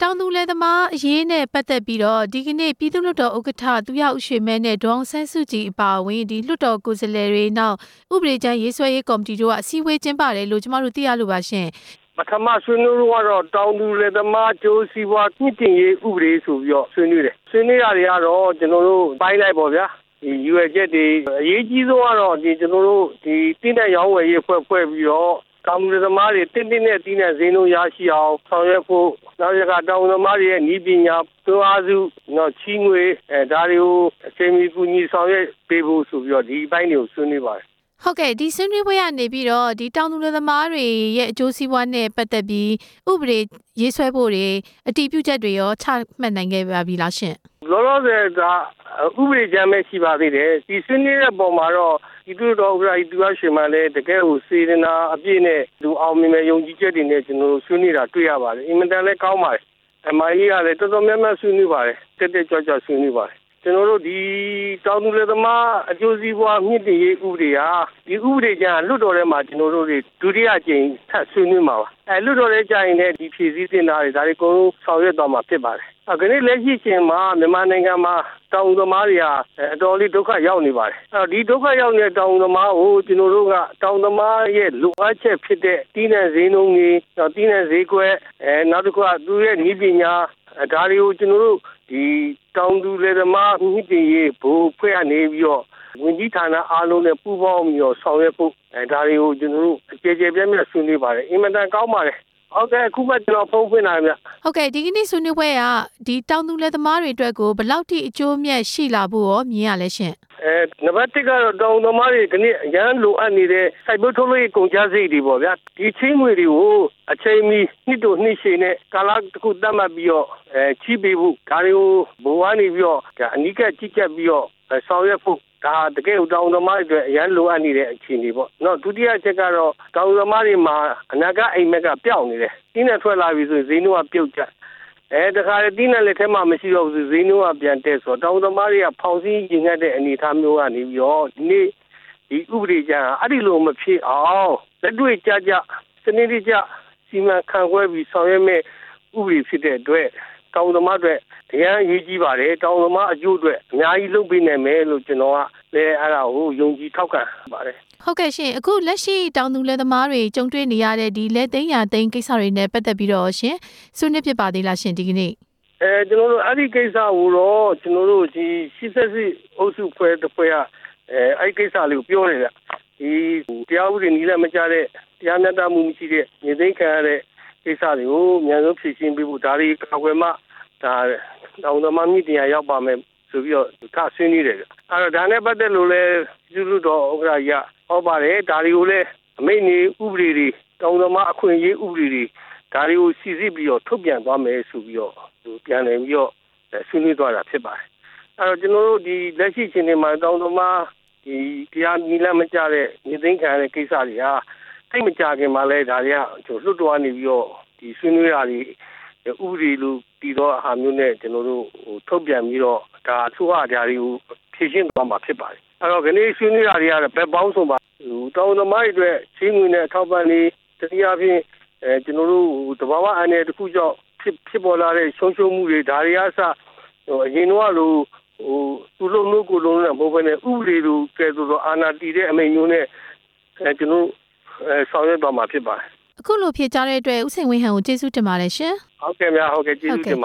တောင်သူလယ်သမားအရေးနဲ့ပတ်သက်ပြီးတော့ဒီကနေ့ပြည်သူ့လွှတ်တော်ဥက္ကဋ္ဌသူရဦးရွှေမဲနဲ့ဒေါအောင်ဆန်းစုကြည်အပါအဝင်ဒီလွှတ်တော်ကိုယ်စားလှယ်တွေနောက်ဥပဒေကြမ်းရေးဆွဲရေးကော်မတီတို့ကအစည်းအဝေးကျင်းပတယ်လို့ကျမတို့သိရလို့ပါရှင်ပထမဆွေးနွေးလို့ကတော့တောင်သူလယ်သမားကျိုးစီးပွားမြင့်တင်ရေးဥပဒေဆိုပြီးတော့ဆွေးနွေးတယ်ဆွေးနွေးရတွေကတော့ကျွန်တော်တို့ပိုင်းလိုက်ပေါ့ဗျာဒီရွယ်ချက်တွေအရေးကြီးဆုံးကတော့ဒီကျွန်တော်တို့ဒီတင်းတဲ့ရောင်းဝယ်ရေးဖွဲ့ပြီးတော့တောင်သူသမားတွေတင်းနဲ့တင်းနဲ့ဈေးနှုန်းရရှိအောင်ဆောင်ရွက်ဖို့နောက်တစ်ခါတောင်သူသမားတွေရဲ့ဤပညာသွင်းအားစုတော့ချီးငွေဒါတွေကိုအချိန်မီကူညီဆောင်ရွက်ပေးဖို့ဆိုပြီးတော့ဒီဘိုင်းတွေကိုဆွေးနွေးပါတယ်ဟုတ်ကဲ့ဒီဆွေးနွေးပွဲကနေပြီးတော့ဒီတောင်သူလယ်သမားတွေရဲ့အကျိုးစီးပွားနဲ့ပတ်သက်ပြီးဥပဒေရေးဆွဲဖို့တွေအတည်ပြုချက်တွေရောချမှတ်နိုင်ခဲ့ပါပြီလားရှင်လောလောဆယ်ကဥပဒေကြမ်းပဲရှိပါသေးတယ်ဒီဆွေးနွေးတဲ့ပုံမှာတော့ဒီလိုတော့ဥပဒေသူရရှင်မှလည်းတကယ်ကိုစေတနာအပြည့်နဲ့လူအောင်မြင်မဲ့ယုံကြည်ချက်တွေနဲ့ကျွန်တော်တို့ဆွေးနွေးတာတွေ့ရပါတယ်အင်မတန်လည်းကောင်းပါတယ်အမိုင်းကြီးကလည်းတော်တော်များများဆွေးနွေးပါတယ်တက်ကြွဆွေးနွေးပါတယ်ကျွန်တော်တို့ဒီတောင်သူလယ်သမားအကျိုးစီးပွားမြင့်တင်ရေးဥပဒေဟာဒီဥပဒေကြမ်းလွှတ်တော်ထဲမှာကျွန်တော်တို့တွေဒုတိယကြိမ်ထပ်ဆွေးနွေးမှာပါလွှတ်တော်ထဲကြာရင်လည်းဒီဖြည့်ဆည်းတင်တာတွေဒါတွေအကုန်လုံးဆောင်ရွက်သွားမှာဖြစ်ပါတယ်ခဏလက်ရှိချိန်မှာမြန်မာနိုင်ငံမှာတောင်သူသမားတွေဟာအတော်လေးဒုက္ခရောက်နေပါတယ်ဒီဒုက္ခရောက်နေတဲ့တောင်သူသမားကိုကျွန်တော်တို့ကတောင်သမားရဲ့လိုအပ်ချက်ဖြစ်တဲ့တီးနှံဈေးနှုန်းတွေတီးနှံဈေးကွက်နောက်တစ်ခုကသူရဲ့နည်းပညာဒါတွေကိုကျွန်တော်တို့ဒီတောင်သူလယ်သမားမြင့်တင်ရေးဘိုးဖွဲ့အနေပြီးတော့ဝန်ကြီးဌာနအားလုံးနဲ့ပူးပေါင်းပြီးတော့ဆောင်ရွက်ဖို့ဒါတွေကိုကျွန်တော်တို့အကျေပြည့်ဆွေးနွေးပါတယ်အင်မတန်ကောင်းပါတယ်ဟုတ်ကဲ့အခုမှကျွန်တော်ဖုန်းဖွင့်လာဗျဟုတ်ကဲ့ဒီကနေ့ဆွေးနွေးပွဲကဒီတောင်သူလယ်သမားတွေအတွက်ကိုဘယ်လောက်ထိအကျိုးမြတ်ရှိလာဖို့ရောမြင်ရလဲရှင်နံပါတ်1ကတော့တောင်သမားတွေဒီနေ့အရန်လိုအပ်နေတဲ့စိုက်ပျိုးထုတ်လုပ်ရေးကုန်ကျစရိတ်တွေပေါ့ဗျာဒီချင်းငွေတွေကိုအချိန်မီနှစ်တို့နှစ်ရှည်နဲ့ကာလတစ်ခုသတ်မှတ်ပြီးတော့ချီးပေးဖို့ဒါတွေကိုဘဝနေပြီးတော့အနိကကြီးကြပ်ပြီးတော့ဆောင်ရွက်ဖို့ဒါတကယ်တောင်သမားတွေအရန်လိုအပ်နေတဲ့အခြေအနေပေါ့နော်ဒုတိယချက်ကတော့တောင်သမားတွေမှာအနာဂတ်အိမ်မက်ကပျောက်နေတယ်ဒီနဲ့ထွက်လာပြီဆိုရင်ဈေးနှုန်းကပြုတ်ကျတခါလေတီးနဲ့လက်ထဲမှာမရှိတော့ဘူးဈေးနှုန်းကပြန်တက်ဆိုတော့တောင်သမားတွေကဖောင်စည်းရင်ငတ်တဲ့အနေအထားမျိုးကနေပြီးတော့ဒီနေ့ဒီဥပဒေကြမ်းအဲ့ဒီလိုမဖြစ်အောင်လက်တွေ့ကြစနစ်တကျစီမံခန့်ခွဲပြီးဆောင်ရွက်မဲ့ဥပဒေဖြစ်တဲ့အတွက်တောင်သမားတွေတရားရေးကြီးပါတယ်တောင်သမားအကျိုးအတွက်အများကြီးလုပ်ပေးနိုင်မယ်လို့ကျွန်တော်ကလည်းအဲ့ဒါကိုယုံကြည်ထောက်ခံပါတယ်ဟုတ်ကဲ့ရှင်အခုလက်ရှိတောင်သူလယ်သမားတွေကြုံတွေ့နေရတဲ့ဒီလက်သိမ်းရသိမ်းကိစ္စတွေနဲ့ပတ်သက်ပြီးတော့ရှင်ဆွေးနွေးဖြစ်ပါသေးလားရှင်ဒီကနေ့ကျွန်တော်တို့အဲ့ဒီကိစ္စကိုတော့ကျွန်တော်တို့ဒီ88အုပ်စုဖွဲ့တစ်ဖွဲ့ကအဲ့ကိစ္စလေးကိုပြောနေတယ်ဒီတရားဥပဒေနည်းလမ်းမကျတဲ့တရားမျှတမှုမရှိတဲ့ညီသိမ်းခံရတဲ့ကိစ္စတွေကိုအများဆုံးဖြေရှင်းပေးဖို့ဒါတွေကာကွယ်မှဒါတောင်သမားမြင့်တင်ရရောက်ပါမယ်ဆိုပြီးတော့ကဆွေးနွေးတယ်အဲ့တော့ဒါနဲ့ပတ်သက်လို့လဲပြုလို့တော့ဥက္ကဋ္ဌကြီးဟောပါတယ်ဒါတွေကိုလည်းအမိန့်နေဥပဒေတွေတောင်သမားအခွင့်အရေးဥပဒေတွေဒါတွေကိုစီစစ်ပြီးတော့ထုတ်ပြန်သွားမယ်ဆိုပြီးတော့ပြန်လည်ပြီးတော့ဆွေးနွေးသွားတာဖြစ်ပါတယ်အဲ့တော့ကျွန်တော်တို့ဒီလက်ရှိချိန်မှာတောင်သမားဒီတရားနည်းလမ်းမကျတဲ့ညီသိမ်းခံရတဲ့ကိစ္စတွေဟာတိတ်မကြခင်မှာလဲဒါတွေကလွတ်တော်ကနေပြီးတော့ဒီဆွေးနွေးတာတွေဥပဒေလိုတည်သောအမျိုးနဲ့ကျွန်တော်တို့ထုတ်ပြန်ပြီးတော့ဒါအစိုးရဓာတ်တွေကိုဖြည့်ရှင်းသွားမှာဖြစ်ပါတယ်အဲ့တော့ခဏဆွေးနွေးတာတွေကတော့ဘယ်ပေါင်းဆုံးပါတောင်သမားတွေအတွက်ချင်းငွေနဲ့အထောက်ပံ့တွေတရားဖြင့်ကျွန်တော်တို့တဘာဝအန္တရာယ်တစ်ခုကြောင့်ဖြစ်ပေါ်လာတဲ့ဆုံးရှုံးမှုတွေဒါတွေအစအရင်တော့လို့သူလုံးလို့ကိုလုံးနဲ့မဟုတ်ဘဲနဲ့ဥပဒေလိုကဲဆိုတော့အာဏာတည်တဲ့အမိန့်မျိုးနဲ့ကျွန်တော်ဆောင်ရွက်သွားမှာဖြစ်ပါတယ်အခုလိုဖြေကြားတဲ့အတွက်ဦးစိန်ဝင်းဟန်ကိုကျေးဇူးတင်ပါတယ်ရှင်ဟုတ်ကဲ့များဟုတ်ကဲ့ကျေးဇူးတင်